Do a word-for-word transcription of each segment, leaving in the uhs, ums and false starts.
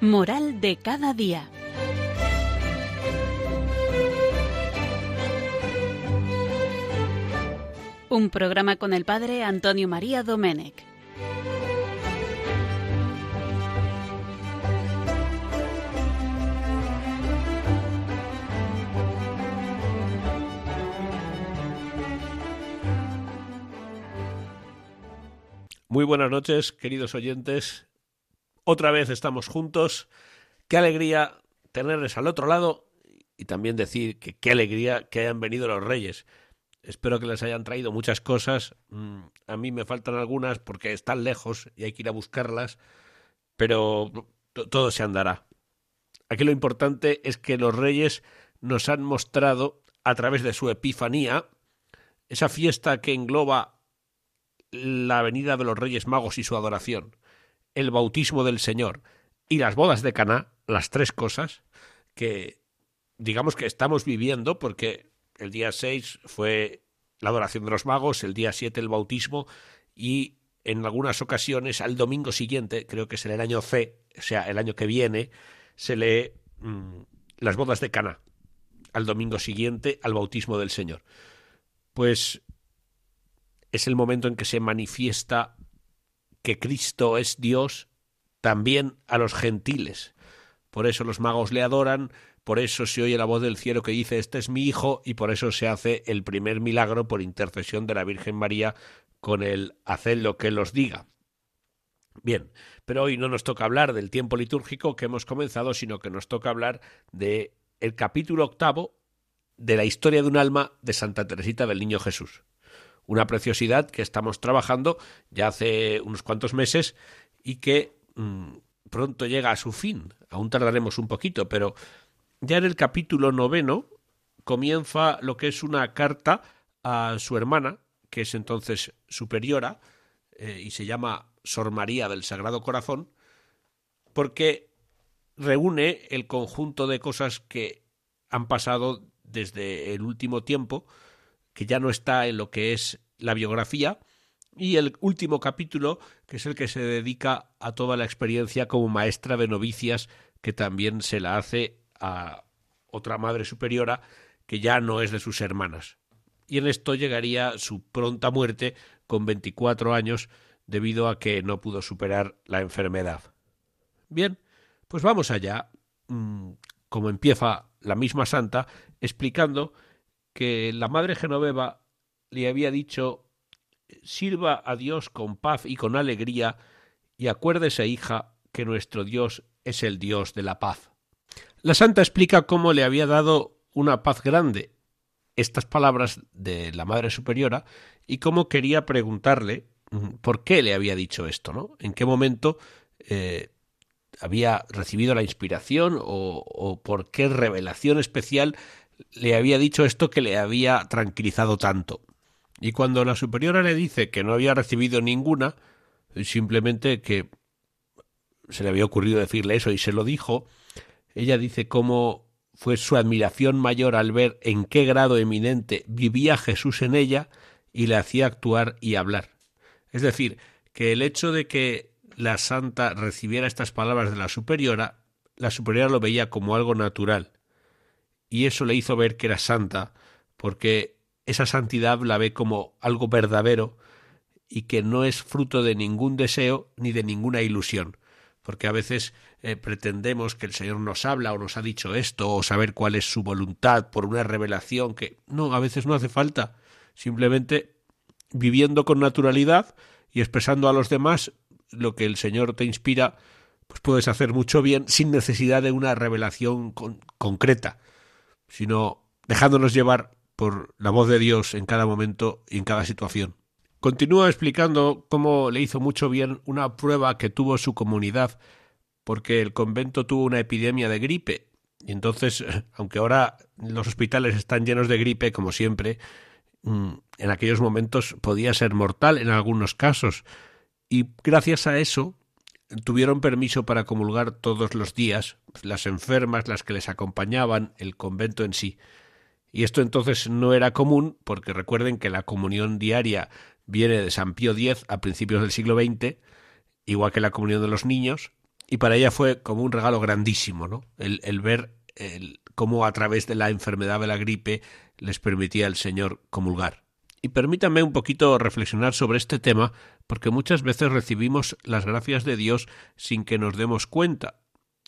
Moral de cada día. Un programa con el padre Antonio María Domènech. Muy buenas noches, queridos oyentes. Otra vez estamos juntos. Qué alegría tenerles al otro lado y también decir que qué alegría que hayan venido los Reyes. Espero que les hayan traído muchas cosas. A mí me faltan algunas porque están lejos y hay que ir a buscarlas, pero todo se andará. Aquí lo importante es que los Reyes nos han mostrado a través de su Epifanía, esa fiesta que engloba la venida de los Reyes Magos y su adoración, el bautismo del Señor y las bodas de Caná, las tres cosas que digamos que estamos viviendo, porque el día seis fue la adoración de los magos, el día siete el bautismo y en algunas ocasiones al domingo siguiente, creo que es en el año C, o sea, el año que viene, se lee mmm, las bodas de Caná, al domingo siguiente al bautismo del Señor. Pues es el momento en que se manifiesta que Cristo es Dios también a los gentiles. Por eso los magos le adoran, por eso se oye la voz del cielo que dice «Este es mi hijo», y por eso se hace el primer milagro por intercesión de la Virgen María con el «haced lo que él os diga». Bien, pero hoy no nos toca hablar del tiempo litúrgico que hemos comenzado, sino que nos toca hablar del capítulo octavo de la historia de un alma de Santa Teresita del Niño Jesús. Una preciosidad que estamos trabajando ya hace unos cuantos meses y que mmm, pronto llega a su fin. Aún tardaremos un poquito, pero ya en el capítulo noveno comienza lo que es una carta a su hermana, que es entonces superiora, eh, y se llama Sor María del Sagrado Corazón, porque reúne el conjunto de cosas que han pasado desde el último tiempo, que ya no está en lo que es la biografía, y el último capítulo, que es el que se dedica a toda la experiencia como maestra de novicias, que también se la hace a otra madre superiora, que ya no es de sus hermanas. Y en esto llegaría su pronta muerte con veinticuatro años, debido a que no pudo superar la enfermedad. Bien, pues vamos allá, como empieza la misma santa, explicando que la madre Genoveva le había dicho «Sirva a Dios con paz y con alegría, y acuérdese, hija, que nuestro Dios es el Dios de la paz». La santa explica cómo le había dado una paz grande estas palabras de la Madre Superiora y cómo quería preguntarle por qué le había dicho esto, ¿no? En qué momento eh, había recibido la inspiración o, o por qué revelación especial le había dicho esto que le había tranquilizado tanto. Y cuando la superiora le dice que no había recibido ninguna, simplemente que se le había ocurrido decirle eso y se lo dijo, ella dice cómo fue su admiración mayor al ver en qué grado eminente vivía Jesús en ella y le hacía actuar y hablar. Es decir, que el hecho de que la santa recibiera estas palabras de la superiora, la superiora lo veía como algo natural. Y eso le hizo ver que era santa, porque esa santidad la ve como algo verdadero y que no es fruto de ningún deseo ni de ninguna ilusión. Porque a veces eh, pretendemos que el Señor nos habla o nos ha dicho esto o saber cuál es su voluntad por una revelación que no, a veces no hace falta. Simplemente viviendo con naturalidad y expresando a los demás lo que el Señor te inspira, pues puedes hacer mucho bien sin necesidad de una revelación con, concreta, sino dejándonos llevar por la voz de Dios en cada momento y en cada situación. Continúa explicando cómo le hizo mucho bien una prueba que tuvo su comunidad, porque el convento tuvo una epidemia de gripe, y entonces, aunque ahora los hospitales están llenos de gripe, como siempre, en aquellos momentos podía ser mortal en algunos casos, y gracias a eso tuvieron permiso para comulgar todos los días, las enfermas, las que les acompañaban, el convento en sí. Y esto entonces no era común, porque recuerden que la comunión diaria viene de San Pío X a principios del siglo veinte, igual que la comunión de los niños, y para ella fue como un regalo grandísimo, ¿no? El, el ver el, cómo a través de la enfermedad de la gripe les permitía el Señor comulgar. Y permítanme un poquito reflexionar sobre este tema, porque muchas veces recibimos las gracias de Dios sin que nos demos cuenta,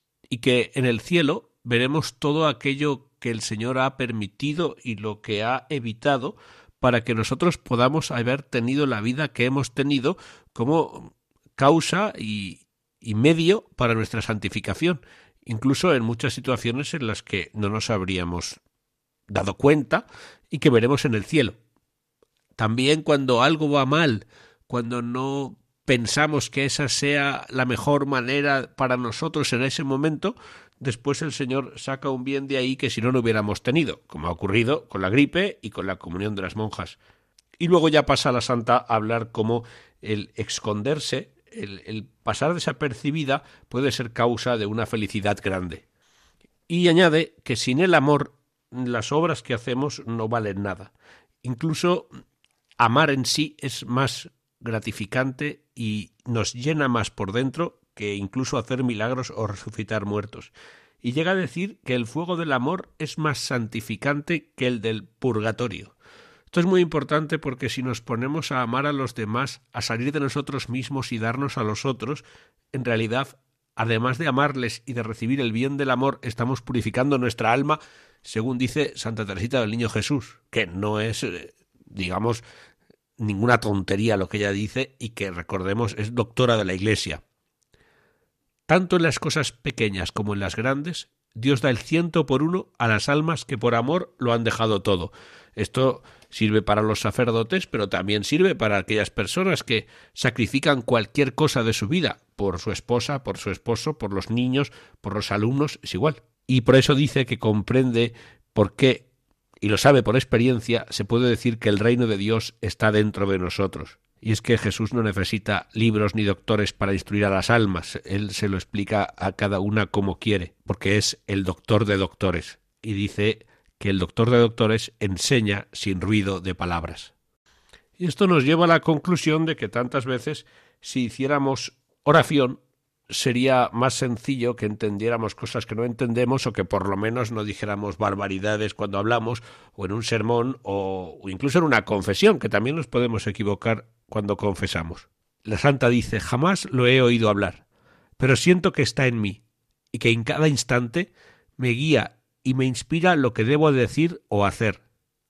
y que en el cielo veremos todo aquello que el Señor ha permitido y lo que ha evitado para que nosotros podamos haber tenido la vida que hemos tenido como causa y, y medio para nuestra santificación, incluso en muchas situaciones en las que no nos habríamos dado cuenta y que veremos en el cielo. También cuando algo va mal, cuando no pensamos que esa sea la mejor manera para nosotros en ese momento, después el Señor saca un bien de ahí que si no, no hubiéramos tenido, como ha ocurrido con la gripe y con la comunión de las monjas. Y luego ya pasa la santa a hablar cómo el esconderse, el, el pasar desapercibida puede ser causa de una felicidad grande. Y añade que sin el amor las obras que hacemos no valen nada. Incluso amar en sí es más gratificante y nos llena más por dentro que incluso hacer milagros o resucitar muertos. Y llega a decir que el fuego del amor es más santificante que el del purgatorio. Esto es muy importante porque si nos ponemos a amar a los demás, a salir de nosotros mismos y darnos a los otros, en realidad, además de amarles y de recibir el bien del amor, estamos purificando nuestra alma, según dice Santa Teresita del Niño Jesús, que no es, digamos, ninguna tontería lo que ella dice y que, recordemos, es doctora de la Iglesia. Tanto en las cosas pequeñas como en las grandes, Dios da el ciento por uno a las almas que por amor lo han dejado todo. Esto sirve para los sacerdotes, pero también sirve para aquellas personas que sacrifican cualquier cosa de su vida por su esposa, por su esposo, por los niños, por los alumnos, es igual. Y por eso dice que comprende por qué, y lo sabe por experiencia, se puede decir que el reino de Dios está dentro de nosotros. Y es que Jesús no necesita libros ni doctores para instruir a las almas, Él se lo explica a cada una como quiere, porque es el doctor de doctores, y dice que el doctor de doctores enseña sin ruido de palabras. Y esto nos lleva a la conclusión de que tantas veces, si hiciéramos oración, sería más sencillo que entendiéramos cosas que no entendemos o que por lo menos no dijéramos barbaridades cuando hablamos o en un sermón o, o incluso en una confesión, que también nos podemos equivocar cuando confesamos. La santa dice: jamás lo he oído hablar, pero siento que está en mí y que en cada instante me guía y me inspira lo que debo decir o hacer.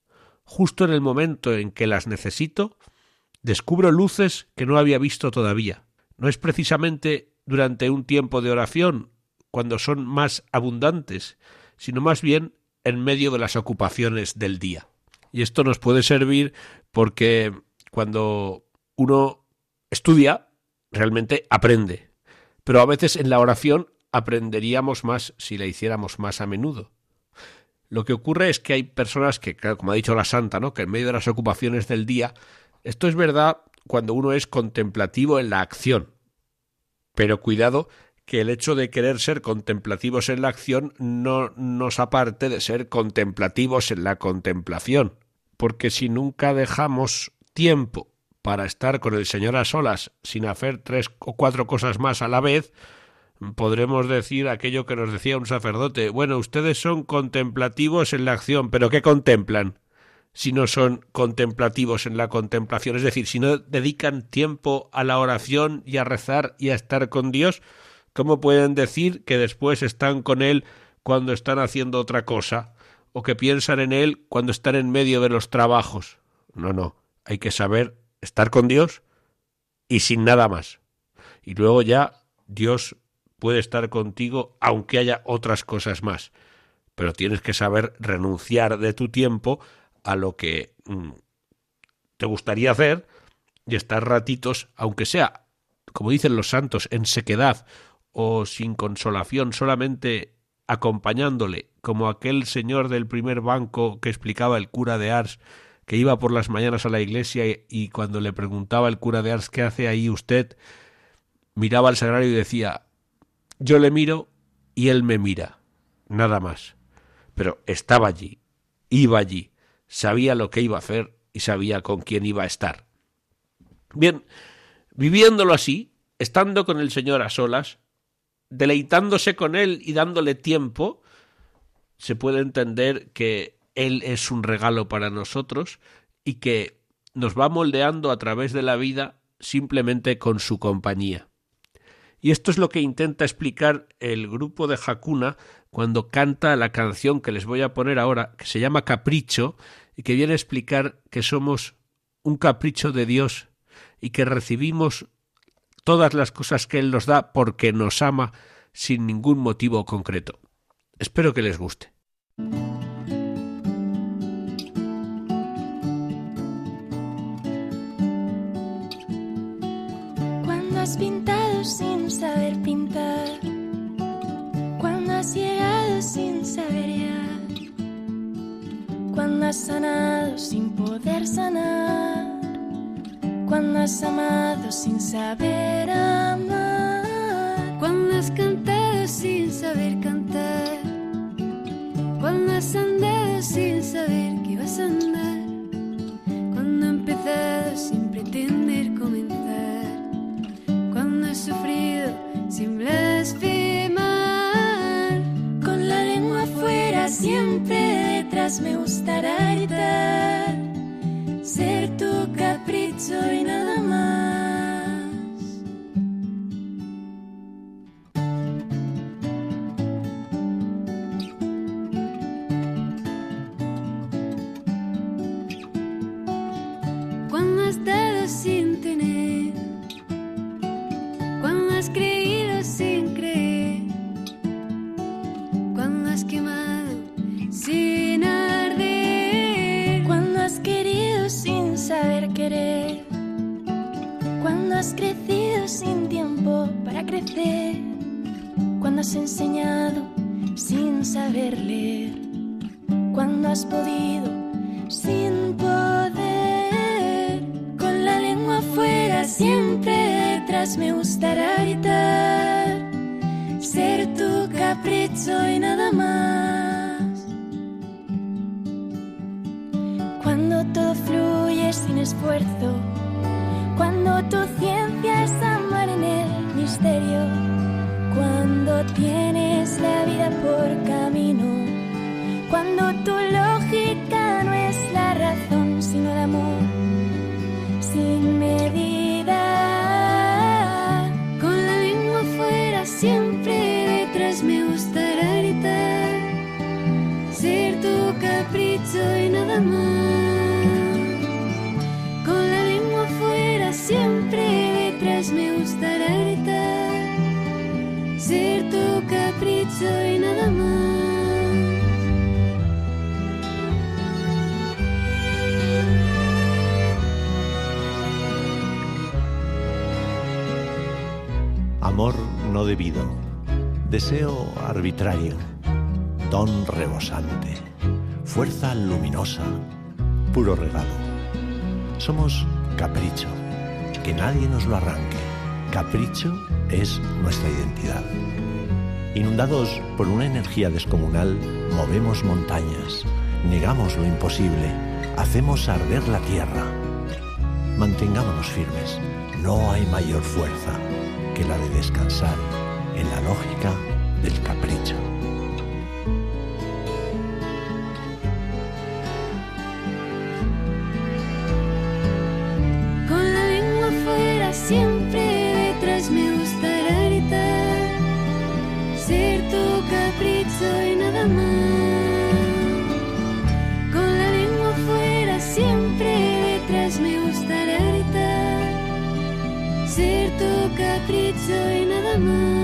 Justo en el momento en que las necesito, descubro luces que no había visto todavía. No es precisamente durante un tiempo de oración, cuando son más abundantes, sino más bien en medio de las ocupaciones del día. Y esto nos puede servir porque cuando uno estudia, realmente aprende. Pero a veces en la oración aprenderíamos más si la hiciéramos más a menudo. Lo que ocurre es que hay personas que, claro, como ha dicho la santa, ¿no?, que en medio de las ocupaciones del día, esto es verdad cuando uno es contemplativo en la acción. Pero cuidado, que el hecho de querer ser contemplativos en la acción no nos aparte de ser contemplativos en la contemplación. Porque si nunca dejamos tiempo para estar con el Señor a solas sin hacer tres o cuatro cosas más a la vez, podremos decir aquello que nos decía un sacerdote: bueno, ustedes son contemplativos en la acción, ¿pero qué contemplan si no son contemplativos en la contemplación? Es decir, si no dedican tiempo a la oración y a rezar y a estar con Dios, ¿cómo pueden decir que después están con Él cuando están haciendo otra cosa? ¿O que piensan en Él cuando están en medio de los trabajos? No, no, hay que saber estar con Dios y sin nada más. Y luego ya Dios puede estar contigo aunque haya otras cosas más. Pero tienes que saber renunciar de tu tiempo a lo que mm, te gustaría hacer y estar ratitos, aunque sea, como dicen los santos, en sequedad o sin consolación, solamente acompañándole, como aquel señor del primer banco que explicaba el cura de Ars, que iba por las mañanas a la iglesia y, y cuando le preguntaba el cura de Ars: ¿qué hace ahí usted?, miraba al sagrario y decía: yo le miro y él me mira, nada más. Pero estaba allí, iba allí, sabía lo que iba a hacer y sabía con quién iba a estar. Bien, viviéndolo así, estando con el Señor a solas, deleitándose con él y dándole tiempo, se puede entender que él es un regalo para nosotros y que nos va moldeando a través de la vida simplemente con su compañía. Y esto es lo que intenta explicar el grupo de Hakuna cuando canta la canción que les voy a poner ahora, que se llama Capricho, y que viene a explicar que somos un capricho de Dios y que recibimos todas las cosas que Él nos da porque nos ama sin ningún motivo concreto. Espero que les guste. Cuando has pintado sin saber pintar, cuando has llegado sin saber llegar, cuando has sanado sin poder sanar, cuando has amado sin saber amar, cuando has cantado sin saber cantar, cuando has andado sin saber que vas a andar, cuando has empezado sin pretender comenzar, cuando has sufrido sin blasfemar, con la lengua afuera siempre detrás me gustará gritar, ser tu capricho y nada más. cuando has dado sin tener, cuando has creído sin creer, cuando has quemado sin arder, Cuando has querido sin saber querer, cuando has crecido sin tiempo para crecer, cuando has enseñado sin saber leer, cuando has podido sin poder, con la lengua afuera siempre detrás me gustará gritar, ser tu capricho y nada más. Cuando todo fluye sin esfuerzo, cuando tu ciencia es amar en el misterio, cuando tienes la vida por camino, cuando tu lógica no es la razón sino el amor sin medida, con la lengua afuera siempre detrás me gustará gritar, ser tu capricho y nada más, con la lengua afuera siempre detrás me gustará gritar, ser tu capricho y nada más. Amor no debido, deseo arbitrario, don rebosante, fuerza luminosa, puro regalo. Somos capricho, que nadie nos lo arranque. Capricho es nuestra identidad. Inundados por una energía descomunal, movemos montañas, negamos lo imposible, hacemos arder la tierra. Mantengámonos firmes, no hay mayor fuerza que la de descansar en la lógica del capricho. Con la lengua afuera siempre detrás me gustará gritar, ser tu capricho y nada más. Con la lengua afuera siempre detrás me gustará gritar, ser tu capricho y nada más.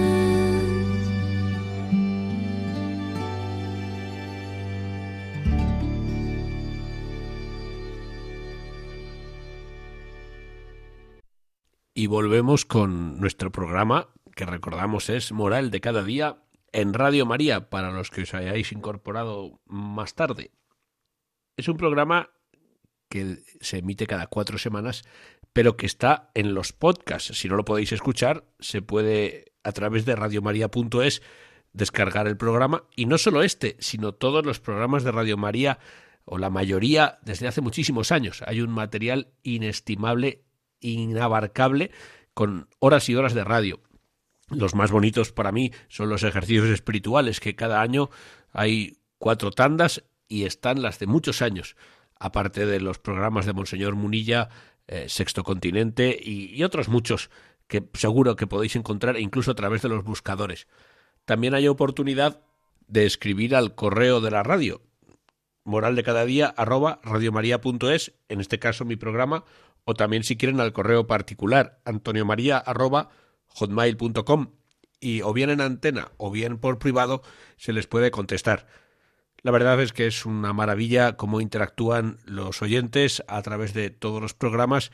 Y volvemos con nuestro programa, que recordamos es Moral de cada día, en Radio María, para los que os hayáis incorporado más tarde. Es un programa que se emite cada cuatro semanas, pero que está en los podcasts. Si no lo podéis escuchar, se puede a través de radio maría punto es descargar el programa, y no solo este, sino todos los programas de Radio María, o la mayoría, desde hace muchísimos años. Hay un material inestimable, inabarcable, con horas y horas de radio. Los más bonitos para mí son los ejercicios espirituales, que cada año hay cuatro tandas y están las de muchos años, aparte de los programas de Monseñor Munilla, eh, Sexto Continente y, y otros muchos que seguro que podéis encontrar incluso a través de los buscadores. También hay oportunidad de escribir al correo de la radio, moraldecadadía arroba radiomaria.es, en este caso mi programa, o también si quieren al correo particular, antoniomaria arroba hotmail punto com, y o bien en antena o bien por privado se les puede contestar. La verdad es que es una maravilla cómo interactúan los oyentes a través de todos los programas,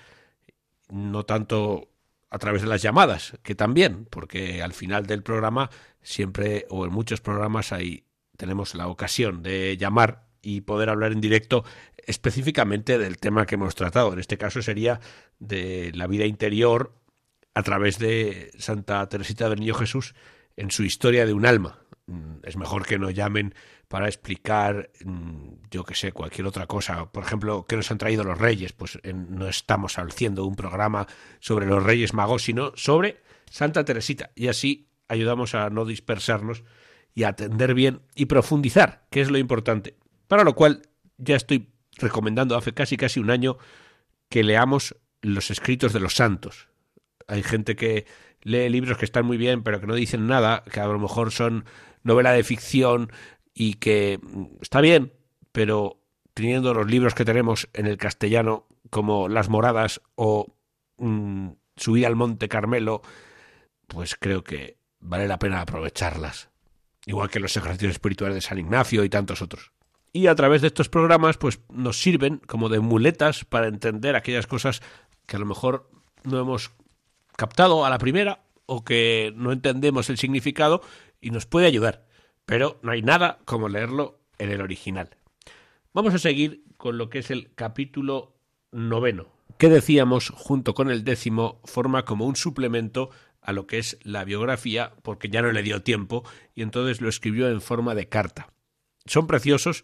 no tanto a través de las llamadas, que también, porque al final del programa siempre, o en muchos programas, ahí tenemos la ocasión de llamar y poder hablar en directo específicamente del tema que hemos tratado. En este caso sería de la vida interior a través de Santa Teresita del Niño Jesús en su historia de un alma. Es mejor que nos llamen para explicar, yo que sé, cualquier otra cosa. Por ejemplo, ¿qué nos han traído los Reyes? Pues no estamos haciendo un programa sobre los Reyes Magos, sino sobre Santa Teresita. Y así ayudamos a no dispersarnos y a atender bien y profundizar, que es lo importante. Para lo cual ya estoy recomendando hace casi casi un año que leamos los escritos de los santos. Hay gente que lee libros que están muy bien, pero que no dicen nada, que a lo mejor son novela de ficción y que está bien, pero teniendo los libros que tenemos en el castellano, como Las Moradas o mmm, Subir al Monte Carmelo, pues creo que vale la pena aprovecharlas. Igual que los ejercicios espirituales de San Ignacio y tantos otros. Y a través de estos programas pues nos sirven como de muletas para entender aquellas cosas que a lo mejor no hemos captado a la primera o que no entendemos el significado y nos puede ayudar. Pero no hay nada como leerlo en el original. Vamos a seguir con lo que es el capítulo noveno, que decíamos junto con el décimo forma como un suplemento a lo que es la biografía, porque ya no le dio tiempo y entonces lo escribió en forma de carta. Son preciosos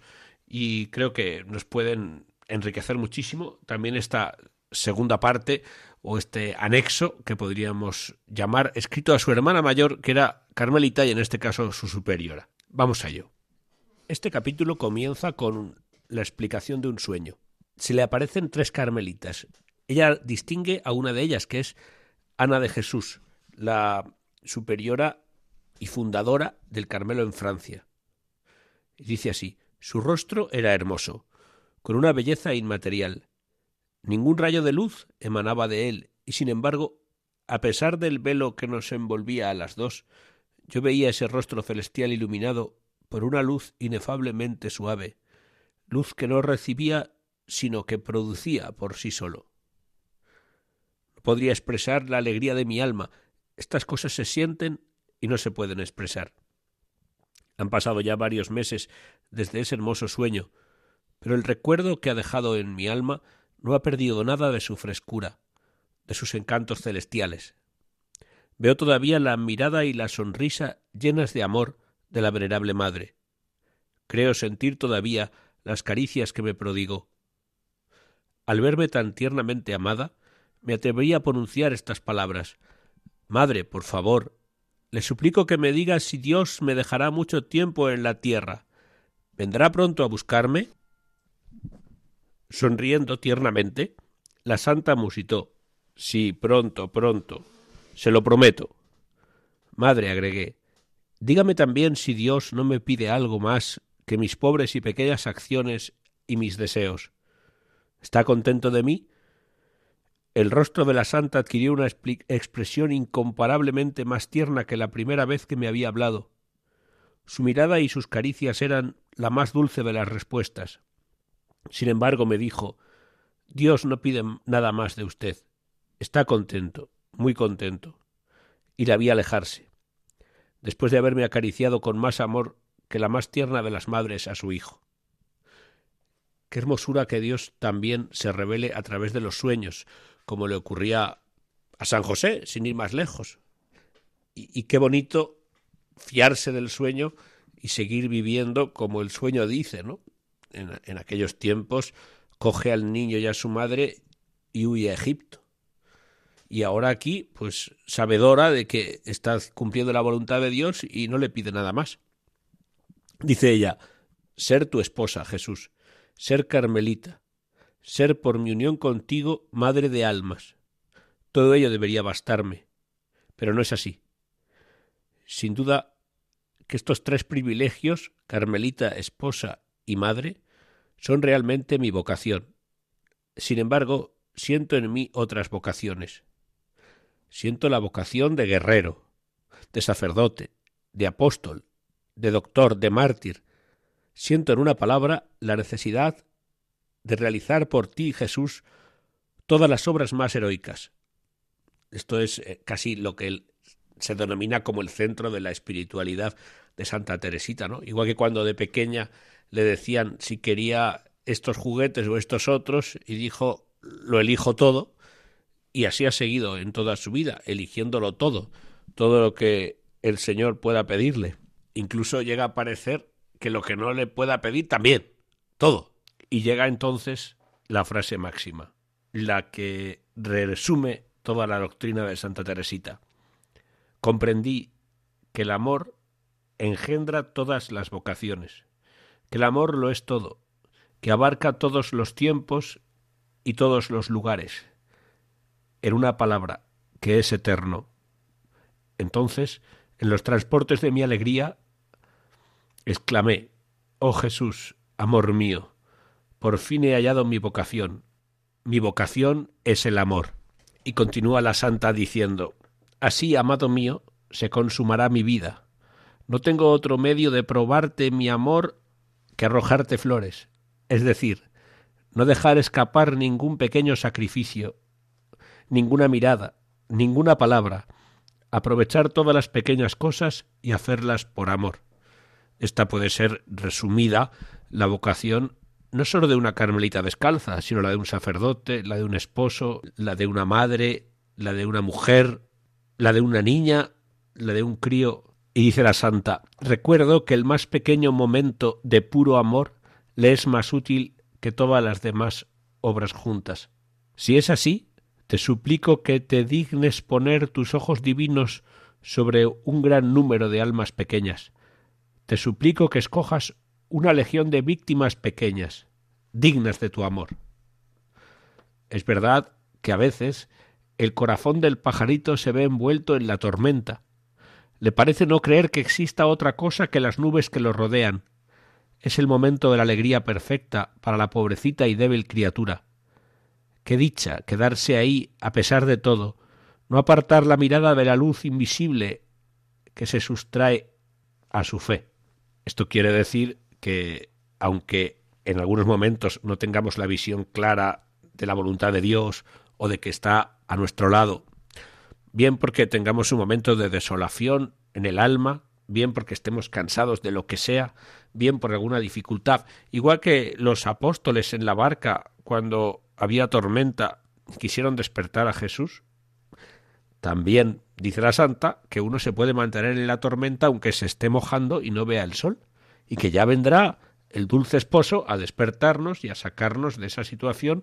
y creo que nos pueden enriquecer muchísimo. También esta segunda parte o este anexo que podríamos llamar, escrito a su hermana mayor, que era carmelita y en este caso su superiora. Vamos a ello. Este capítulo comienza con la explicación de un sueño. Se le aparecen tres carmelitas. Ella distingue a una de ellas, que es Ana de Jesús, la superiora y fundadora del Carmelo en Francia. Dice así: su rostro era hermoso, con una belleza inmaterial. Ningún rayo de luz emanaba de él, y sin embargo, a pesar del velo que nos envolvía a las dos, yo veía ese rostro celestial iluminado por una luz inefablemente suave, luz que no recibía, sino que producía por sí solo. No podría expresar la alegría de mi alma. Estas cosas se sienten y no se pueden expresar. Han pasado ya varios meses desde ese hermoso sueño, pero el recuerdo que ha dejado en mi alma no ha perdido nada de su frescura, de sus encantos celestiales. Veo todavía la mirada y la sonrisa llenas de amor de la venerable madre. Creo sentir todavía las caricias que me prodigó. Al verme tan tiernamente amada, me atreví a pronunciar estas palabras: Madre, por favor, le suplico que me diga si Dios me dejará mucho tiempo en la tierra. ¿Vendrá pronto a buscarme? Sonriendo tiernamente, la santa musitó: Sí, pronto, pronto. Se lo prometo. Madre, agregué, dígame también si Dios no me pide algo más que mis pobres y pequeñas acciones y mis deseos. ¿Está contento de mí? El rostro de la santa adquirió una expresión incomparablemente más tierna que la primera vez que me había hablado. Su mirada y sus caricias eran la más dulce de las respuestas. Sin embargo, me dijo: Dios no pide nada más de usted. Está contento, muy contento. Y la vi alejarse, después de haberme acariciado con más amor que la más tierna de las madres a su hijo. Qué hermosura que Dios también se revele a través de los sueños, como le ocurría a San José, sin ir más lejos. Y, y qué bonito fiarse del sueño y seguir viviendo como el sueño dice, ¿no? En, en aquellos tiempos, coge al niño y a su madre y huye a Egipto. Y ahora aquí, pues sabedora de que está cumpliendo la voluntad de Dios y no le pide nada más. Dice ella, ser tu esposa, Jesús, ser carmelita, ser por mi unión contigo madre de almas. Todo ello debería bastarme, pero no es así. Sin duda que estos tres privilegios, carmelita, esposa y madre, son realmente mi vocación. Sin embargo, siento en mí otras vocaciones. Siento la vocación de guerrero, de sacerdote, de apóstol, de doctor, de mártir. Siento en una palabra la necesidad de realizar por ti, Jesús, todas las obras más heroicas. Esto es eh, casi lo que él se denomina como el centro de la espiritualidad de Santa Teresita, ¿no? Igual que cuando de pequeña le decían si quería estos juguetes o estos otros, y dijo, lo elijo todo, y así ha seguido en toda su vida, eligiéndolo todo, todo lo que el Señor pueda pedirle. Incluso llega a parecer que lo que no le pueda pedir también, todo. Y llega entonces la frase máxima, la que resume toda la doctrina de Santa Teresita. Comprendí que el amor engendra todas las vocaciones, que el amor lo es todo, que abarca todos los tiempos y todos los lugares. En una palabra, que es eterno. Entonces, en los transportes de mi alegría, exclamé, oh Jesús, amor mío, por fin he hallado mi vocación. Mi vocación es el amor. Y continúa la santa diciendo, así, amado mío, se consumará mi vida. No tengo otro medio de probarte mi amor que arrojarte flores, es decir, no dejar escapar ningún pequeño sacrificio, ninguna mirada, ninguna palabra, aprovechar todas las pequeñas cosas y hacerlas por amor. Esta puede ser resumida la vocación no solo de una carmelita descalza, sino la de un sacerdote, la de un esposo, la de una madre, la de una mujer, la de una niña, la de un crío. Y dice la santa, recuerdo que el más pequeño momento de puro amor le es más útil que todas las demás obras juntas. Si es así, te suplico que te dignes poner tus ojos divinos sobre un gran número de almas pequeñas. Te suplico que escojas una legión de víctimas pequeñas, dignas de tu amor. Es verdad que a veces el corazón del pajarito se ve envuelto en la tormenta. Le parece no creer que exista otra cosa que las nubes que lo rodean. Es el momento de la alegría perfecta para la pobrecita y débil criatura. Qué dicha quedarse ahí a pesar de todo, no apartar la mirada de la luz invisible que se sustrae a su fe. Esto quiere decir que, aunque en algunos momentos no tengamos la visión clara de la voluntad de Dios o de que está a nuestro lado, bien porque tengamos un momento de desolación en el alma, bien porque estemos cansados de lo que sea, bien por alguna dificultad, igual que los apóstoles en la barca cuando había tormenta quisieron despertar a Jesús, también dice la santa que uno se puede mantener en la tormenta aunque se esté mojando y no vea el sol, y que ya vendrá el dulce esposo a despertarnos y a sacarnos de esa situación,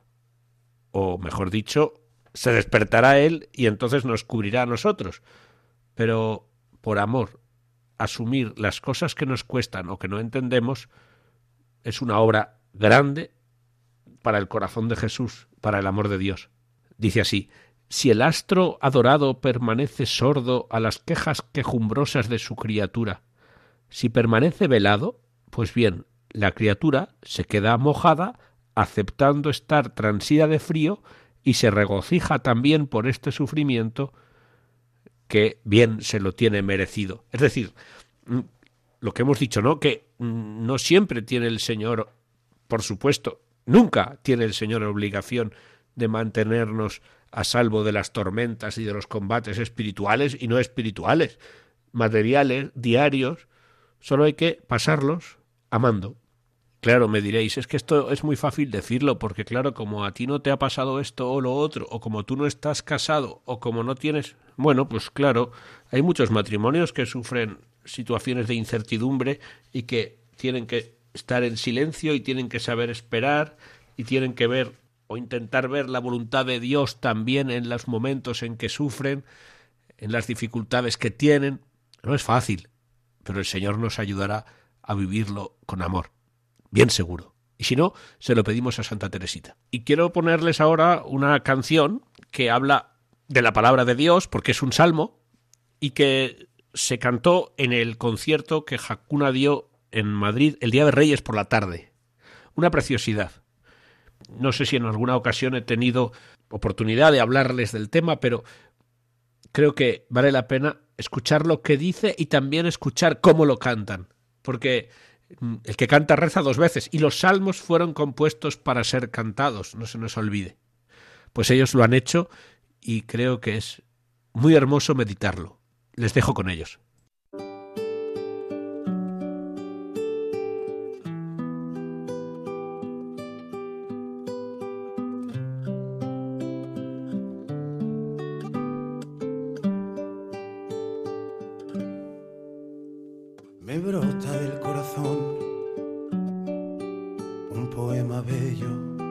o mejor dicho, se despertará él y entonces nos cubrirá a nosotros. Pero por amor, asumir las cosas que nos cuestan o que no entendemos es una obra grande para el corazón de Jesús, para el amor de Dios. Dice así, si el astro adorado permanece sordo a las quejas quejumbrosas de su criatura, si permanece velado, pues bien, la criatura se queda mojada, aceptando estar transida de frío, y se regocija también por este sufrimiento que bien se lo tiene merecido. Es decir, lo que hemos dicho, ¿no? Que no siempre tiene el Señor, por supuesto, nunca tiene el Señor obligación de mantenernos a salvo de las tormentas y de los combates espirituales y no espirituales, materiales, diarios. Solo hay que pasarlos amando. Claro, me diréis, es que esto es muy fácil decirlo, porque claro, como a ti no te ha pasado esto o lo otro, o como tú no estás casado, o como no tienes... Bueno, pues claro, hay muchos matrimonios que sufren situaciones de incertidumbre y que tienen que estar en silencio y tienen que saber esperar y tienen que ver o intentar ver la voluntad de Dios también en los momentos en que sufren, en las dificultades que tienen. No es fácil, pero el Señor nos ayudará a vivirlo con amor, bien seguro. Y si no, se lo pedimos a Santa Teresita. Y quiero ponerles ahora una canción que habla de la palabra de Dios, porque es un salmo, y que se cantó en el concierto que Hakuna dio en Madrid el Día de Reyes por la tarde. Una preciosidad. No sé si en alguna ocasión he tenido oportunidad de hablarles del tema, pero creo que vale la pena escuchar lo que dice y también escuchar cómo lo cantan, porque el que canta reza dos veces, y los salmos fueron compuestos para ser cantados, no se nos olvide. Pues ellos lo han hecho y creo que es muy hermoso meditarlo. Les dejo con ellos. Me brota del corazón un poema bello.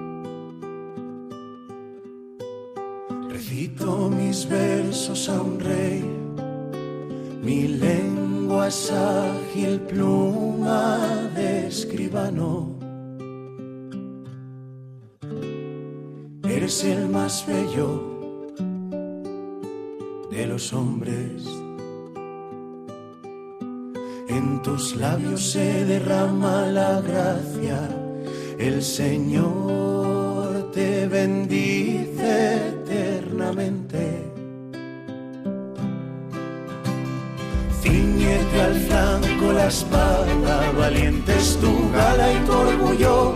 Recito mis versos a un rey, mi lengua es ágil pluma de escribano. Eres el más bello de los hombres. En tus labios se derrama la gracia, el Señor te bendice eternamente. Ciñete al flanco la espada, valiente es tu gala y tu orgullo.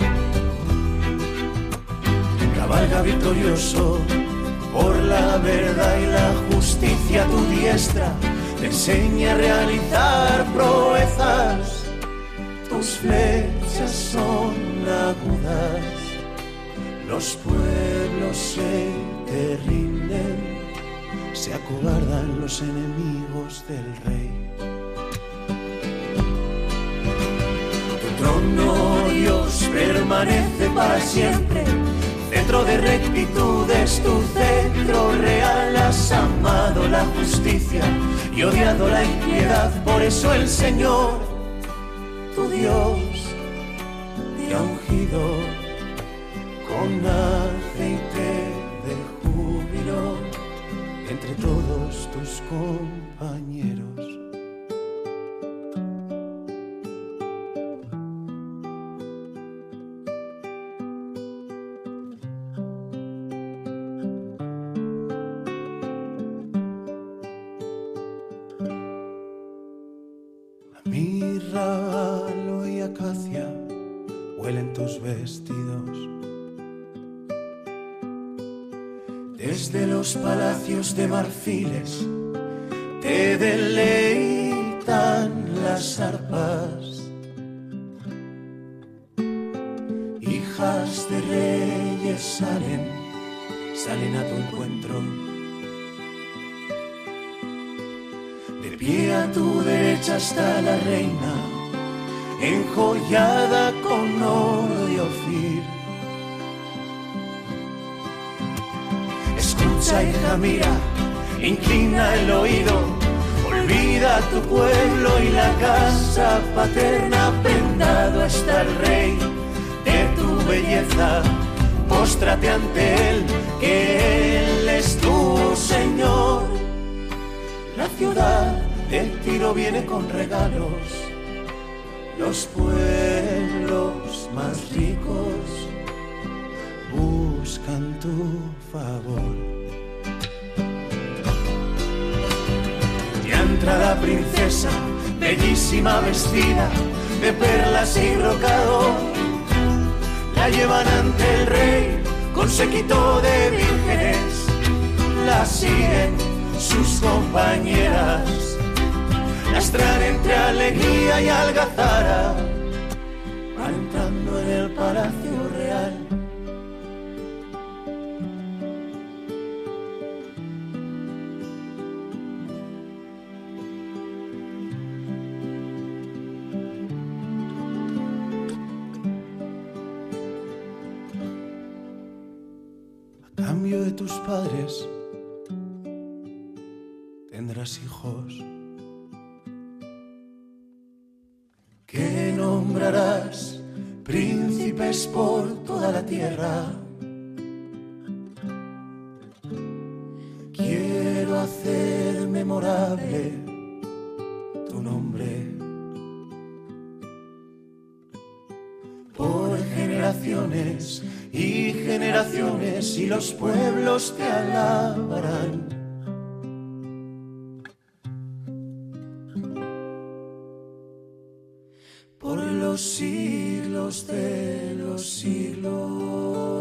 Cabalga victorioso por la verdad y la justicia, tu diestra te enseña a realizar proezas, tus flechas son agudas, los pueblos se te rinden, se acobardan los enemigos del rey. Tu trono, Dios, permanece para siempre, cetro de rectitud es tu cetro real, has amado la justicia y odiado la impiedad, por eso el Señor, tu Dios, te ha ungido con aceite de júbilo entre todos tus compañeros. Mirra, aloe y acacia huelen tus vestidos. Desde los palacios de marfiles te deleitan las arpas. Hijas de reyes salen, salen a tu encuentro. De pie a tu derecha está la reina, enjollada con oro y ofir. Escucha, hija, mira, inclina el oído, olvida tu pueblo y la casa paterna, prendado está el rey de tu belleza. Póstrate ante él, que él es tu Señor. La ciudad de Tiro viene con regalos, los pueblos más ricos buscan tu favor. Ya entra la princesa, bellísima vestida de perlas y brocado. La llevan ante el rey con séquito de vírgenes, la siguen sus compañeras, las traen entre alegría y algazara, van entrando en el palacio real. tus padres, tendrás hijos que nombrarás príncipes por toda la tierra. Quiero hacer memorable tu nombre por generaciones y generaciones, y los pueblos te alabarán. Por los siglos de los siglos.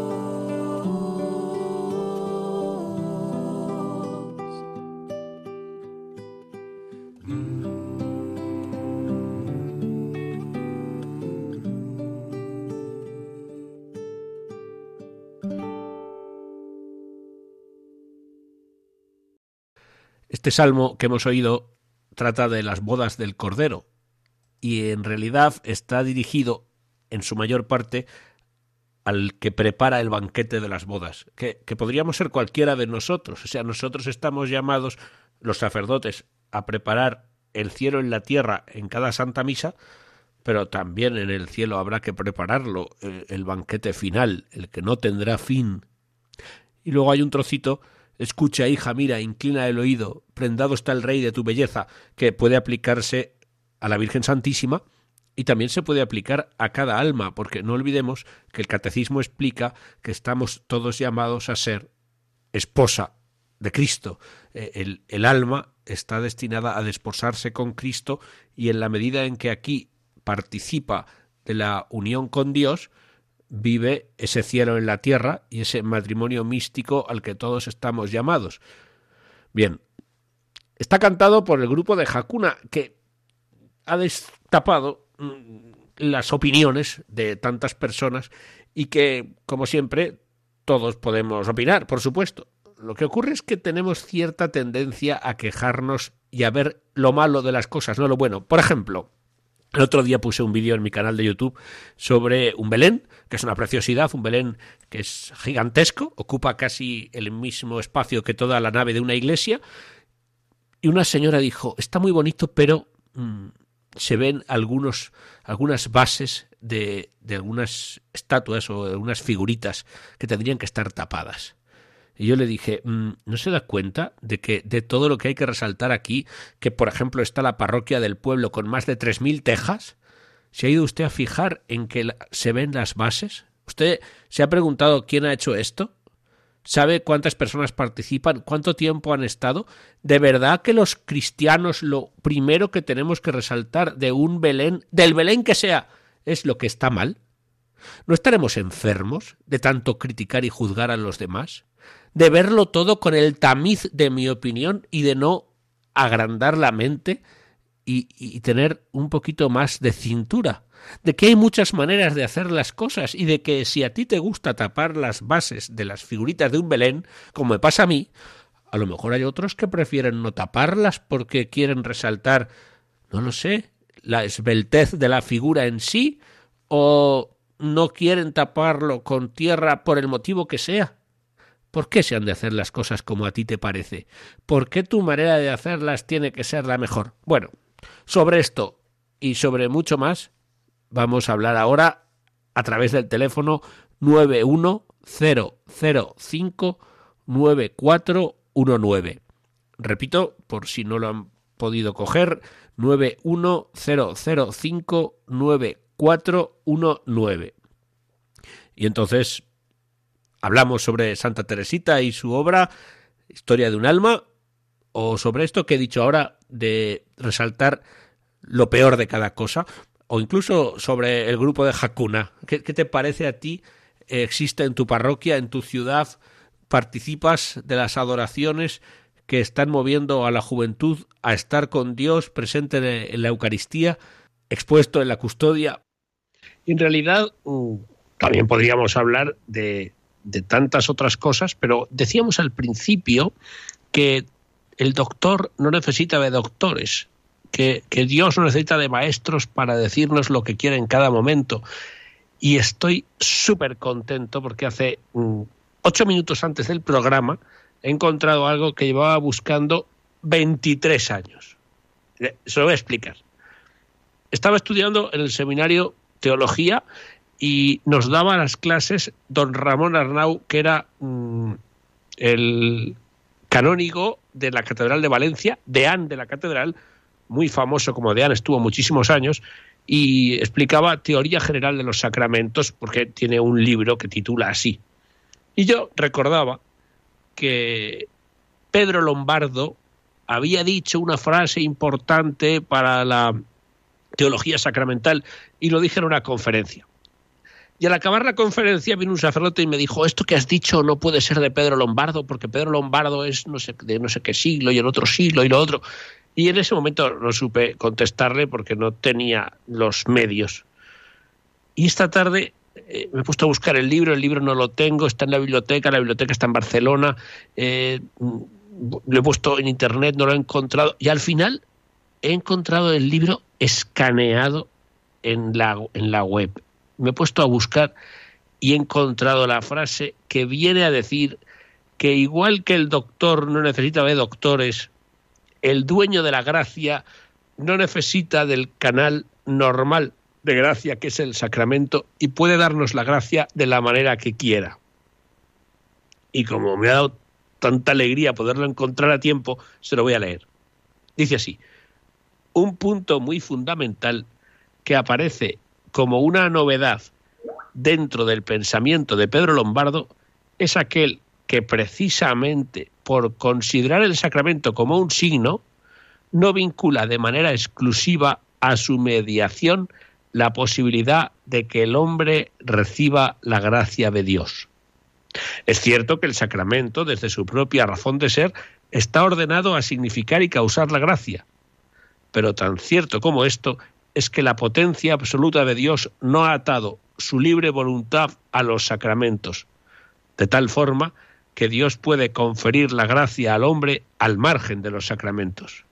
Este salmo que hemos oído trata de las bodas del Cordero y en realidad está dirigido en su mayor parte al que prepara el banquete de las bodas, que, que podríamos ser cualquiera de nosotros. O sea, nosotros estamos llamados, los sacerdotes, a preparar el cielo en la tierra en cada Santa Misa, pero también en el cielo habrá que prepararlo, el, el banquete final, el que no tendrá fin. Y luego hay un trocito: escucha, hija, mira, inclina el oído, prendado está el Rey de tu belleza, que puede aplicarse a la Virgen Santísima y también se puede aplicar a cada alma, porque no olvidemos que el Catecismo explica que estamos todos llamados a ser esposa de Cristo. El, el alma está destinada a desposarse con Cristo, y en la medida en que aquí participa de la unión con Dios, vive ese cielo en la tierra y ese matrimonio místico al que todos estamos llamados. Bien, está cantado por el grupo de Hakuna, que ha destapado las opiniones de tantas personas y que, como siempre, todos podemos opinar, por supuesto. Lo que ocurre es que tenemos cierta tendencia a quejarnos y a ver lo malo de las cosas, no lo bueno. Por ejemplo, el otro día puse un vídeo en mi canal de YouTube sobre un Belén, que es una preciosidad, un Belén que es gigantesco, ocupa casi el mismo espacio que toda la nave de una iglesia, y una señora dijo: está muy bonito, pero mmm, se ven algunos, algunas bases de, de algunas estatuas o de algunas figuritas que tendrían que estar tapadas. Y yo le dije, ¿no se da cuenta de que de todo lo que hay que resaltar aquí, que por ejemplo está la parroquia del pueblo con más de tres mil tejas? ¿Se ha ido usted a fijar en que se ven las bases? ¿Usted se ha preguntado quién ha hecho esto? ¿Sabe cuántas personas participan? ¿Cuánto tiempo han estado? ¿De verdad que los cristianos lo primero que tenemos que resaltar de un Belén, del Belén que sea, es lo que está mal? ¿No estaremos enfermos de tanto criticar y juzgar a los demás? ¿De verlo todo con el tamiz de mi opinión y de no agrandar la mente y, y tener un poquito más de cintura? De que hay muchas maneras de hacer las cosas y de que si a ti te gusta tapar las bases de las figuritas de un Belén, como me pasa a mí, a lo mejor hay otros que prefieren no taparlas porque quieren resaltar, no lo sé, la esbeltez de la figura en sí, o no quieren taparlo con tierra por el motivo que sea. ¿Por qué se han de hacer las cosas como a ti te parece? ¿Por qué tu manera de hacerlas tiene que ser la mejor? Bueno, sobre esto y sobre mucho más vamos a hablar ahora a través del teléfono nueve uno cero cero cinco nueve cuatro uno nueve. Repito, por si no lo han podido coger, nueve uno cero cero cinco nueve cuatro uno nueve. Y entonces hablamos sobre Santa Teresita y su obra, Historia de un alma, o sobre esto que he dicho ahora de resaltar lo peor de cada cosa, o incluso sobre el grupo de Hakuna. ¿Qué, qué te parece a ti? ¿Existe en tu parroquia, en tu ciudad? ¿Participas de las adoraciones que están moviendo a la juventud a estar con Dios, presente en la Eucaristía, expuesto en la custodia? En realidad, también podríamos hablar de, de tantas otras cosas, pero decíamos al principio que el doctor no necesita de doctores, que, que Dios no necesita de maestros para decirnos lo que quiere en cada momento. Y estoy súper contento porque hace mmm, ocho minutos antes del programa, he encontrado algo que llevaba buscando veintitrés años. Se lo voy a explicar. Estaba estudiando en el seminario teología y nos daba las clases don Ramón Arnau, que era mmm, el canónigo de la Catedral de Valencia, deán de la Catedral, muy famoso como deán, estuvo muchísimos años, y explicaba teoría general de los sacramentos, porque tiene un libro que titula así. Y yo recordaba que Pedro Lombardo había dicho una frase importante para la teología sacramental, y lo dije en una conferencia. Y al acabar la conferencia vino un sacerdote y me dijo: esto que has dicho no puede ser de Pedro Lombardo, porque Pedro Lombardo es no sé, de no sé qué siglo y el otro siglo y lo otro. Y en ese momento no supe contestarle porque no tenía los medios. Y esta tarde eh, me he puesto a buscar el libro, el libro no lo tengo, está en la biblioteca, la biblioteca está en Barcelona, eh, lo he puesto en internet, no lo he encontrado, y al final he encontrado el libro escaneado en la, en la web. Me he puesto a buscar y he encontrado la frase que viene a decir que igual que el doctor no necesita de doctores, el dueño de la gracia no necesita del canal normal de gracia, que es el sacramento, y puede darnos la gracia de la manera que quiera. Y como me ha dado tanta alegría poderlo encontrar a tiempo, se lo voy a leer. Dice así: un punto muy fundamental que aparece como una novedad dentro del pensamiento de Pedro Lombardo es aquel que precisamente por considerar el sacramento como un signo, no vincula de manera exclusiva a su mediación la posibilidad de que el hombre reciba la gracia de Dios. Es cierto que el sacramento, desde su propia razón de ser, está ordenado a significar y causar la gracia, pero tan cierto como esto es que la potencia absoluta de Dios no ha atado su libre voluntad a los sacramentos, de tal forma que Dios puede conferir la gracia al hombre al margen de los sacramentos.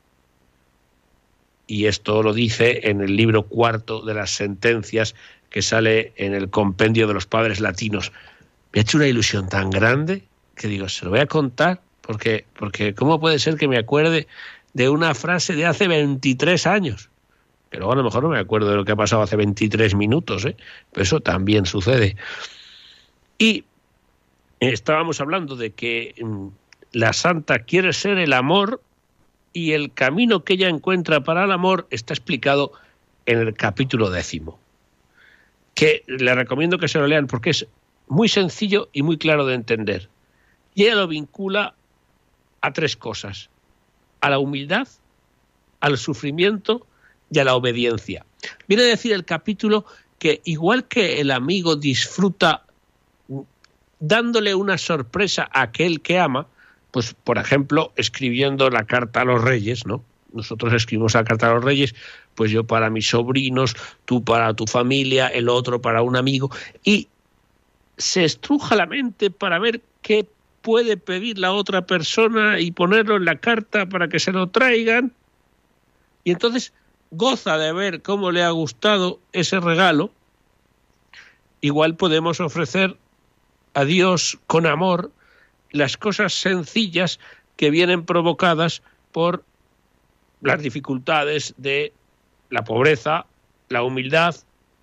Y esto lo dice en el libro cuarto de las sentencias, que sale en el compendio de los padres latinos. Me ha hecho una ilusión tan grande que digo, se lo voy a contar, porque, porque ¿cómo puede ser que me acuerde de una frase de hace veintitrés años? Que luego a lo mejor no me acuerdo de lo que ha pasado hace veintitrés minutos, ¿eh? Pero eso también sucede. Y estábamos hablando de que la santa quiere ser el amor, y el camino que ella encuentra para el amor está explicado en el capítulo décimo, que le recomiendo que se lo lean porque es muy sencillo y muy claro de entender. Y ella lo vincula a tres cosas: a la humildad, al sufrimiento y a la obediencia. Viene a decir el capítulo que igual que el amigo disfruta dándole una sorpresa a aquel que ama, pues por ejemplo escribiendo la carta a los reyes, ¿no? Nosotros escribimos la carta a los reyes, pues yo para mis sobrinos, tú para tu familia, el otro para un amigo, y se estruja la mente para ver qué puede pedir la otra persona y ponerlo en la carta para que se lo traigan, y entonces goza de ver cómo le ha gustado ese regalo. Igual podemos ofrecer a Dios con amor las cosas sencillas que vienen provocadas por las dificultades de la pobreza, la humildad,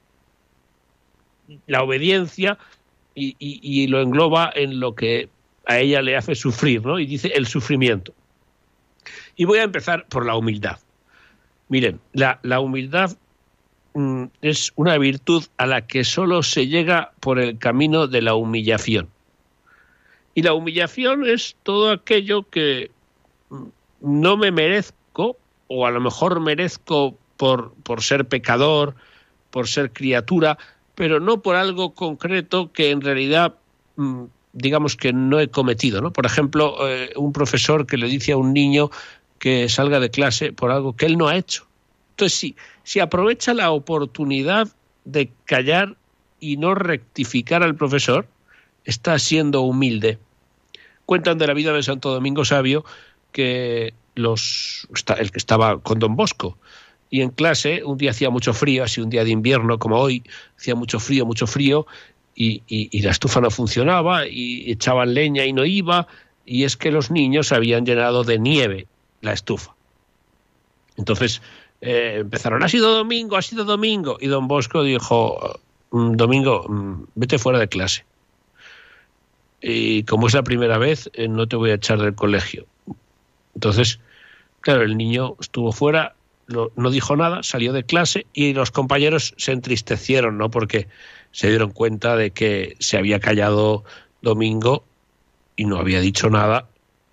la obediencia, y, y, y lo engloba en lo que a ella le hace sufrir, ¿no? Y dice el sufrimiento. Y voy a empezar por la humildad. Miren, la, la humildad mm, es una virtud a la que solo se llega por el camino de la humillación. Y la humillación es todo aquello que no me merezco, o a lo mejor merezco por, por ser pecador, por ser criatura, pero no por algo concreto que en realidad, digamos que no he cometido, ¿no? Por ejemplo, eh, un profesor que le dice a un niño que salga de clase por algo que él no ha hecho. Entonces, si, si aprovecha la oportunidad de callar y no rectificar al profesor, está siendo humilde. Cuentan de la vida de Santo Domingo Sabio que los el que estaba con Don Bosco, y en clase un día hacía mucho frío, así un día de invierno como hoy, hacía mucho frío, mucho frío, y, y, y la estufa no funcionaba y echaban leña y no iba, y es que los niños habían llenado de nieve la estufa. Entonces eh, empezaron, ha sido domingo, ha sido domingo, y don Bosco dijo, Domingo, vete fuera de clase. Y como es la primera vez, eh, no te voy a echar del colegio. Entonces, claro, el niño estuvo fuera, lo, no dijo nada, salió de clase y los compañeros se entristecieron, ¿no? Porque se dieron cuenta de que se había callado Domingo y no había dicho nada.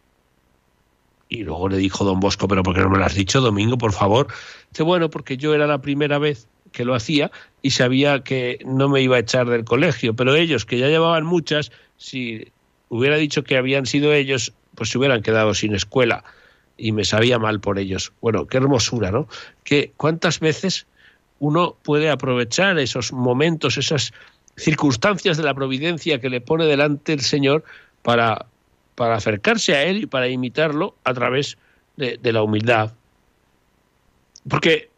Y luego le dijo don Bosco, ¿pero por qué no me lo has dicho, Domingo, por favor? Dice, bueno, porque yo era la primera vez que lo hacía y sabía que no me iba a echar del colegio, pero ellos, que ya llevaban muchas, si hubiera dicho que habían sido ellos, pues se hubieran quedado sin escuela y me sabía mal por ellos. Bueno, qué hermosura, ¿no? Que cuántas veces uno puede aprovechar esos momentos, esas circunstancias de la providencia que le pone delante el Señor para, para acercarse a Él y para imitarlo a través de, de la humildad. Porque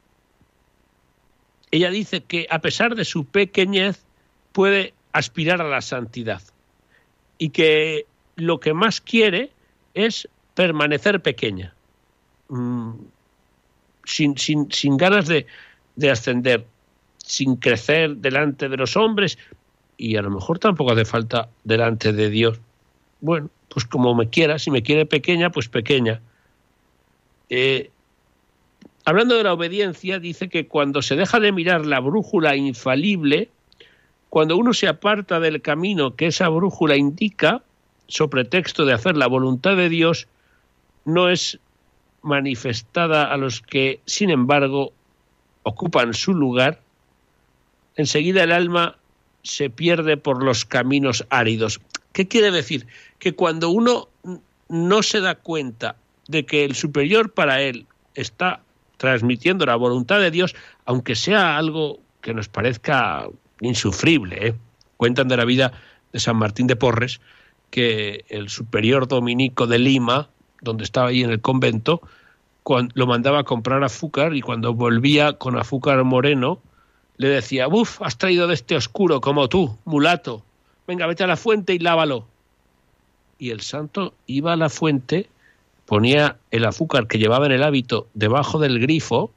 ella dice que a pesar de su pequeñez puede aspirar a la santidad y que lo que más quiere es permanecer pequeña, mm, sin, sin, sin ganas de, de ascender, sin crecer delante de los hombres y a lo mejor tampoco hace falta delante de Dios. Bueno, pues como me quiera, si me quiere pequeña, pues pequeña. Eh, Hablando de la obediencia, dice que cuando se deja de mirar la brújula infalible, cuando uno se aparta del camino que esa brújula indica, sobre pretexto de hacer la voluntad de Dios, no es manifestada a los que, sin embargo, ocupan su lugar, enseguida el alma se pierde por los caminos áridos. ¿Qué quiere decir? Que cuando uno no se da cuenta de que el superior para él está transmitiendo la voluntad de Dios, aunque sea algo que nos parezca insufrible, ¿eh? Cuentan de la vida de San Martín de Porres que el superior dominico de Lima, donde estaba ahí en el convento, cuando lo mandaba a comprar azúcar y cuando volvía con azúcar moreno, le decía, ¡buf! Has traído de este oscuro como tú, mulato. Venga, vete a la fuente y lávalo. Y el santo iba a la fuente, ponía el azúcar que llevaba en el hábito debajo del grifo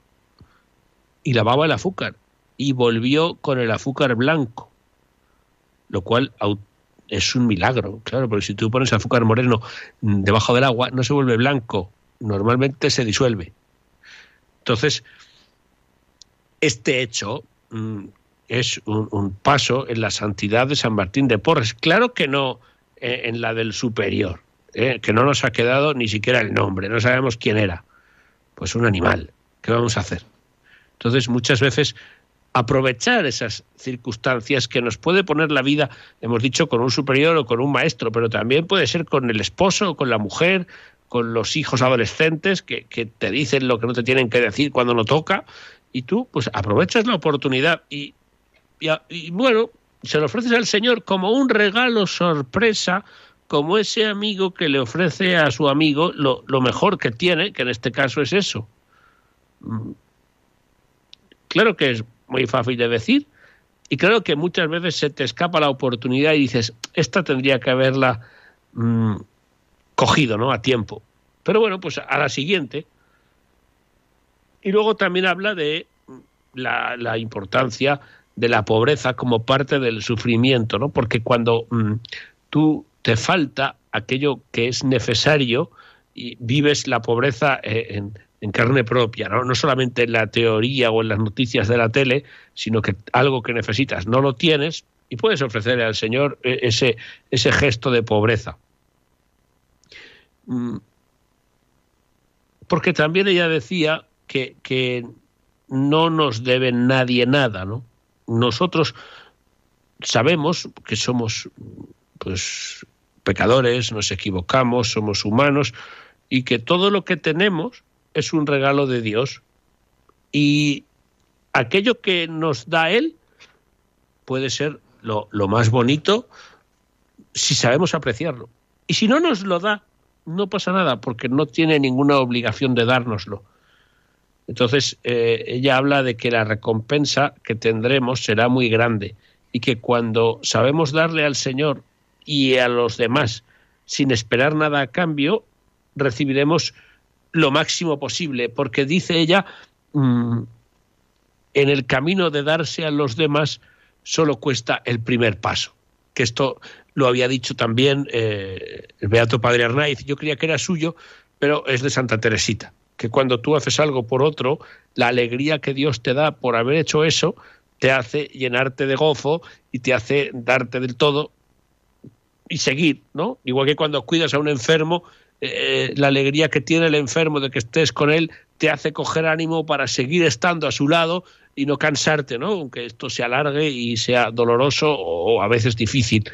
y lavaba el azúcar. Y volvió con el azúcar blanco, lo cual es un milagro, claro, porque si tú pones azúcar moreno debajo del agua, no se vuelve blanco, normalmente se disuelve. Entonces, este hecho mm, es un, un paso en la santidad de San Martín de Porres. Claro que no eh, en la del superior, eh, que no nos ha quedado ni siquiera el nombre, no sabemos quién era. Pues un animal, ¿qué vamos a hacer? Entonces, muchas veces aprovechar esas circunstancias que nos puede poner la vida, hemos dicho, con un superior o con un maestro, pero también puede ser con el esposo o con la mujer, con los hijos adolescentes que, que te dicen lo que no te tienen que decir cuando no toca, y tú pues aprovechas la oportunidad y, y, y bueno, se lo ofreces al Señor como un regalo sorpresa, como ese amigo que le ofrece a su amigo lo, lo mejor que tiene, que en este caso es eso. Claro que es muy fácil de decir, y claro que muchas veces se te escapa la oportunidad y dices, esta tendría que haberla mmm, cogido, ¿no?, a tiempo. Pero bueno, pues a la siguiente. Y luego también habla de la, la importancia de la pobreza como parte del sufrimiento, ¿no? Porque cuando mmm, tú te falta aquello que es necesario y vives la pobreza eh, en en carne propia, ¿no? No solamente en la teoría o en las noticias de la tele, sino que algo que necesitas no lo tienes y puedes ofrecerle al Señor ese, ese gesto de pobreza. Porque también ella decía que, que no nos debe nadie nada, ¿no? Nosotros sabemos que somos pues pecadores, nos equivocamos, somos humanos y que todo lo que tenemos es un regalo de Dios, y aquello que nos da Él puede ser lo, lo más bonito si sabemos apreciarlo. Y si no nos lo da, no pasa nada, porque no tiene ninguna obligación de dárnoslo. Entonces, eh, ella habla de que la recompensa que tendremos será muy grande, y que cuando sabemos darle al Señor y a los demás sin esperar nada a cambio, recibiremos lo máximo posible, porque dice ella, mmm, en el camino de darse a los demás solo cuesta el primer paso, que esto lo había dicho también eh, el Beato Padre Arnaiz. Yo creía que era suyo, pero es de Santa Teresita, que cuando tú haces algo por otro, la alegría que Dios te da por haber hecho eso te hace llenarte de gozo y te hace darte del todo y seguir, ¿no? Igual que cuando cuidas a un enfermo, eh, la alegría que tiene el enfermo de que estés con él te hace coger ánimo para seguir estando a su lado y no cansarte, ¿no? Aunque esto se alargue y sea doloroso o a veces difícil.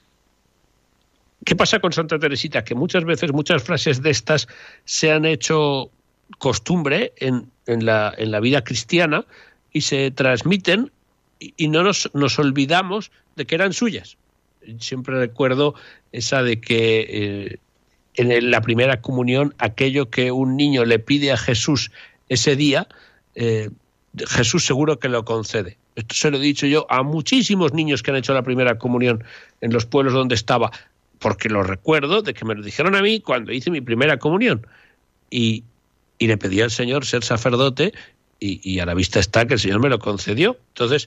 ¿Qué pasa con Santa Teresita? Que muchas veces, muchas frases de estas se han hecho costumbre en, en, la, en la vida cristiana y se transmiten y, y no nos, nos olvidamos de que eran suyas. Siempre recuerdo esa de que eh, en la primera comunión, aquello que un niño le pide a Jesús ese día, eh, Jesús seguro que lo concede. Esto se lo he dicho yo a muchísimos niños que han hecho la primera comunión en los pueblos donde estaba, porque lo recuerdo de que me lo dijeron a mí cuando hice mi primera comunión. Y, y le pedí al Señor ser sacerdote y, y a la vista está que el Señor me lo concedió. Entonces,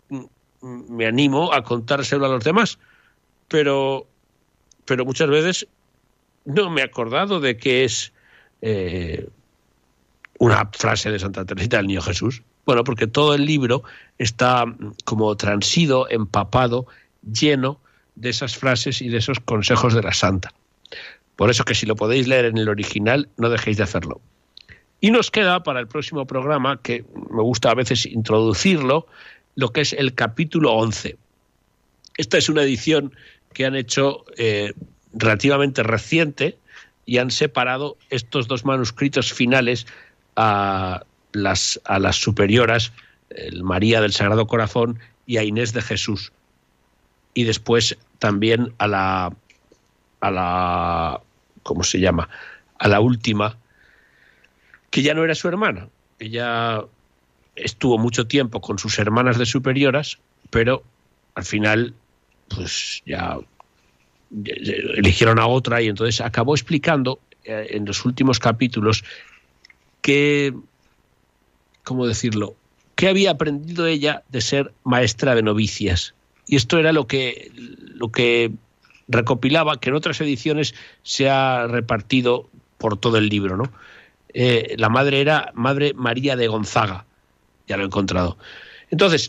me animo a contárselo a los demás. Pero, pero muchas veces no me he acordado de que es eh, una frase de Santa Teresita del Niño Jesús. Bueno, porque todo el libro está como transido, empapado, lleno de esas frases y de esos consejos de la Santa. Por eso que si lo podéis leer en el original, no dejéis de hacerlo. Y nos queda para el próximo programa, que me gusta a veces introducirlo, lo que es el capítulo once. Esta es una edición que han hecho eh, relativamente reciente y han separado estos dos manuscritos finales a las, a las superioras, el María del Sagrado Corazón y a Inés de Jesús. Y después también a la, a la, ¿cómo se llama? A la última, que ya no era su hermana. Ella estuvo mucho tiempo con sus hermanas de superioras, pero al final pues ya eligieron a otra y entonces acabó explicando eh, en los últimos capítulos que, ¿cómo decirlo?, qué había aprendido ella de ser maestra de novicias. Y esto era lo que, lo que recopilaba, que en otras ediciones se ha repartido por todo el libro, ¿no? Eh, la madre era Madre María de Gonzaga, ya lo he encontrado. Entonces,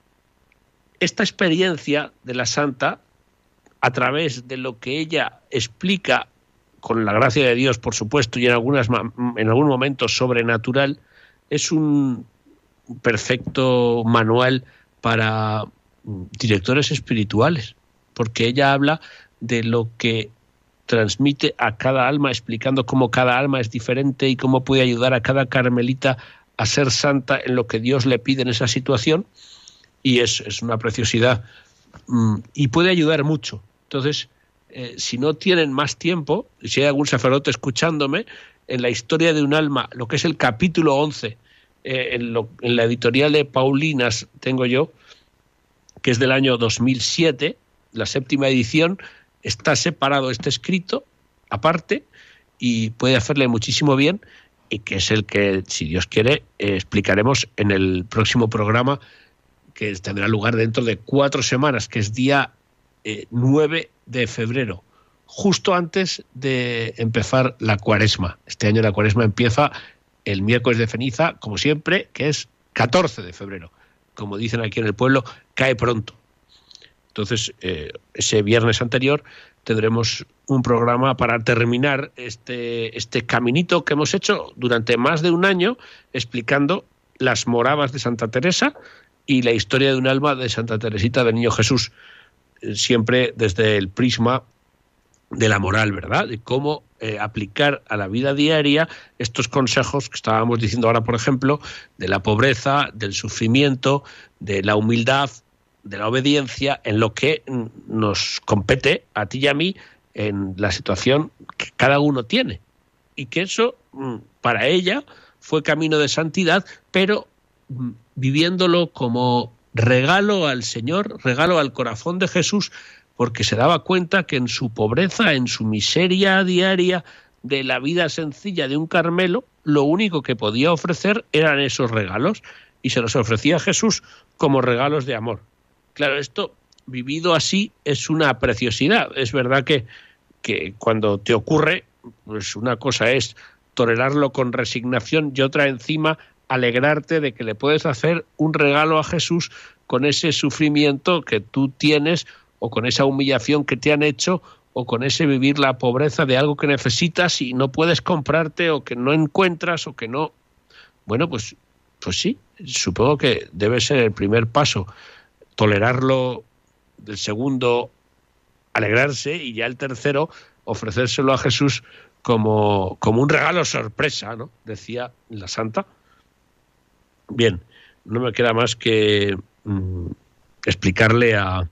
esta experiencia de la Santa, a través de lo que ella explica, con la gracia de Dios, por supuesto, y en, algunas, en algún momento sobrenatural, es un perfecto manual para directores espirituales, porque ella habla de lo que transmite a cada alma, explicando cómo cada alma es diferente y cómo puede ayudar a cada carmelita a ser santa en lo que Dios le pide en esa situación, y es, es una preciosidad y puede ayudar mucho. Entonces, eh, si no tienen más tiempo, si hay algún sacerdote escuchándome, en la historia de un alma, lo que es el capítulo once, eh, en, lo, en la editorial de Paulinas tengo yo, que es del año dos mil siete, la séptima edición, está separado este escrito, aparte, y puede hacerle muchísimo bien, y que es el que, si Dios quiere, eh, explicaremos en el próximo programa, que tendrá lugar dentro de cuatro semanas, que es día eh, nueve de febrero, justo antes de empezar la cuaresma. Este año la cuaresma empieza el miércoles de ceniza, como siempre, que es catorce de febrero. Como dicen aquí en el pueblo, cae pronto. Entonces, eh, ese viernes anterior tendremos un programa para terminar este, este caminito que hemos hecho durante más de un año, explicando las moradas de Santa Teresa y la historia de un alma de Santa Teresita del Niño Jesús, siempre desde el prisma de la moral, ¿verdad? De cómo eh, aplicar a la vida diaria estos consejos que estábamos diciendo ahora, por ejemplo, de la pobreza, del sufrimiento, de la humildad, de la obediencia, en lo que nos compete a ti y a mí en la situación que cada uno tiene. Y que eso, para ella, fue camino de santidad, pero viviéndolo como regalo al Señor, regalo al corazón de Jesús, porque se daba cuenta que en su pobreza, en su miseria diaria de la vida sencilla de un Carmelo, lo único que podía ofrecer eran esos regalos, y se los ofrecía a Jesús como regalos de amor. Claro, esto vivido así es una preciosidad. Es verdad que, que cuando te ocurre, pues una cosa es tolerarlo con resignación y otra encima alegrarte de que le puedes hacer un regalo a Jesús con ese sufrimiento que tú tienes, o con esa humillación que te han hecho, o con ese vivir la pobreza de algo que necesitas y no puedes comprarte, o que no encuentras, o que no... Bueno, pues, pues sí, supongo que debe ser el primer paso, tolerarlo, el segundo, alegrarse, y ya el tercero, ofrecérselo a Jesús como, como un regalo sorpresa, ¿no? Decía la santa. Bien, no me queda más que mmm, explicarle a,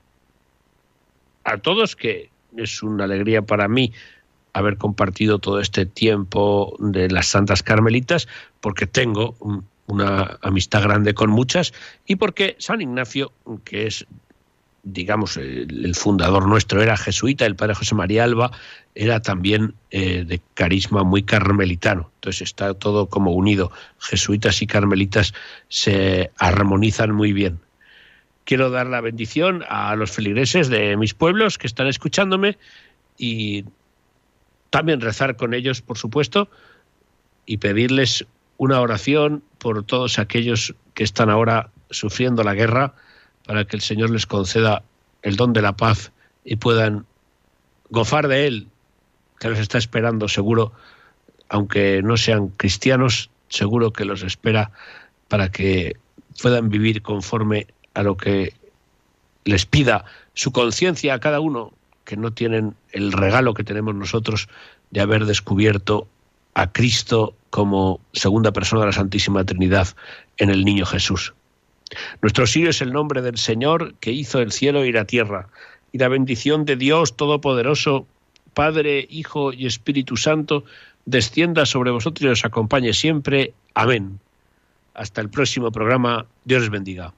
a todos que es una alegría para mí haber compartido todo este tiempo de las Santas Carmelitas, porque tengo una amistad grande con muchas, y porque San Ignacio, que es, digamos, el, el fundador nuestro, era jesuita, el padre José María Alba era también eh, de carisma muy carmelitano. Entonces está todo como unido. Jesuitas y carmelitas se armonizan muy bien. Quiero dar la bendición a los feligreses de mis pueblos que están escuchándome, y también rezar con ellos, por supuesto, y pedirles una oración por todos aquellos que están ahora sufriendo la guerra, para que el Señor les conceda el don de la paz y puedan gozar de Él, que los está esperando seguro, aunque no sean cristianos, seguro que los espera para que puedan vivir conforme a lo que les pida su conciencia a cada uno, que no tienen el regalo que tenemos nosotros de haber descubierto a Cristo como segunda persona de la Santísima Trinidad en el niño Jesús. Nuestro auxilio es el nombre del Señor, que hizo el cielo y la tierra, y la bendición de Dios Todopoderoso, Padre, Hijo y Espíritu Santo, descienda sobre vosotros y os acompañe siempre. Amén. Hasta el próximo programa. Dios les bendiga.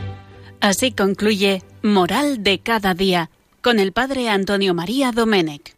Así concluye Moral de cada día con el padre Antonio María Domènech.